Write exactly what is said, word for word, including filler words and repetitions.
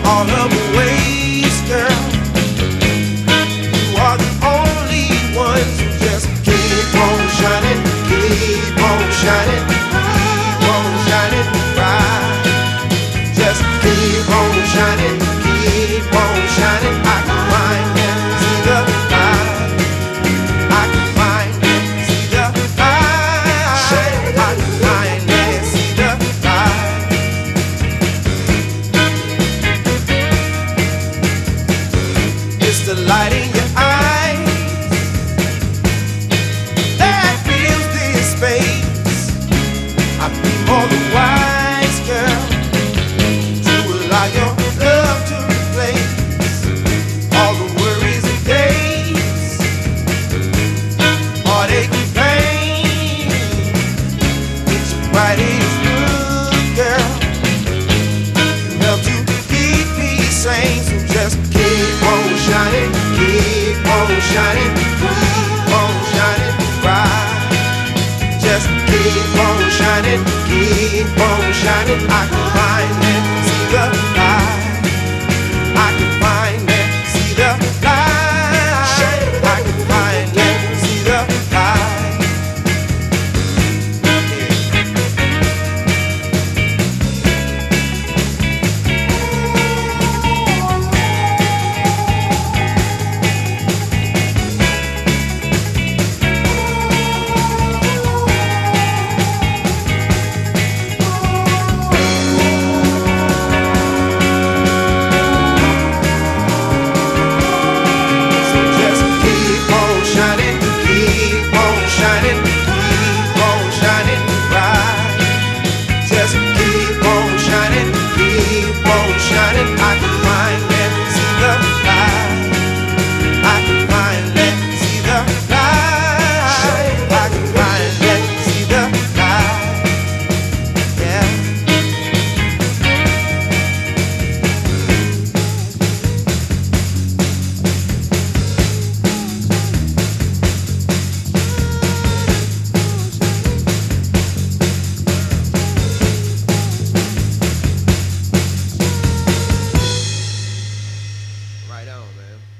all of the ways, girl. You are the only ones who just keep on shining, keep on shining, keep on shining bright. Just keep on shining, keep on shining. I can find and see the light. I can find and see the light. I can find and see the light. It's the light in your eyes that fills this space. I'd be more than wise, girl, to allow your love to replace all the worries and days, heartache and pain. It's your brightest good, girl. You help to keep me sane, so just keep on shining, keep on shining, keep on shining bright. Just keep on shining, keep on shining. I can find and see the light. I can find and see the light. I can find and see the light. So just keep on shining, keep on shining, keep on shining bright. Just keep on shining, keep on shining. I can find and see the light. I can find and see the light. I can find and see the light. Yeah. Right on, man.